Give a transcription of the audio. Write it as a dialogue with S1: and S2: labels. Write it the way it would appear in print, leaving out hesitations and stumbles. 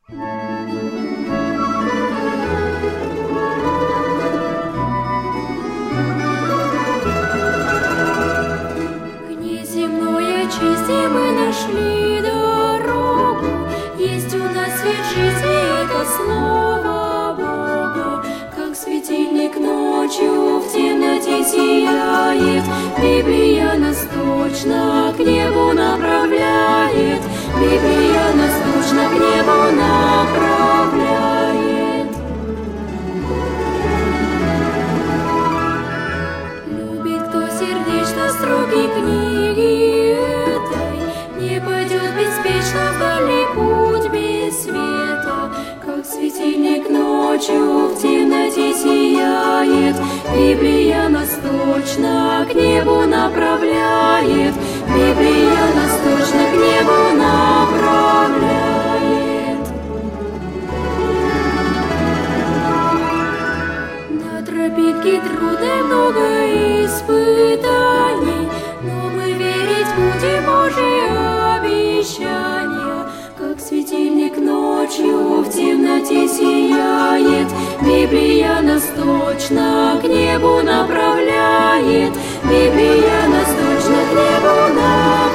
S1: Внеземной чести мы нашли дорогу, есть у нас свет жизни, это слово Бога. Как светильник ночью в темноте сияет, Библия нас точно к небу направляет, Библия нас точно к небу направляет. Любит кто сердечно строки книги этой, не пойдет беспечно вдали путь без света. Как светильник ночью в темноте сияет, Библия нас точно к небу направляет, Библия нас точно к небу направляет. На тропинке трудной много испытаний, но мы верить будем Божьи обещания. Как светильник ночью в темноте сияет, Библия нас точно к небу направляет, Библия нас точно к небу направляет.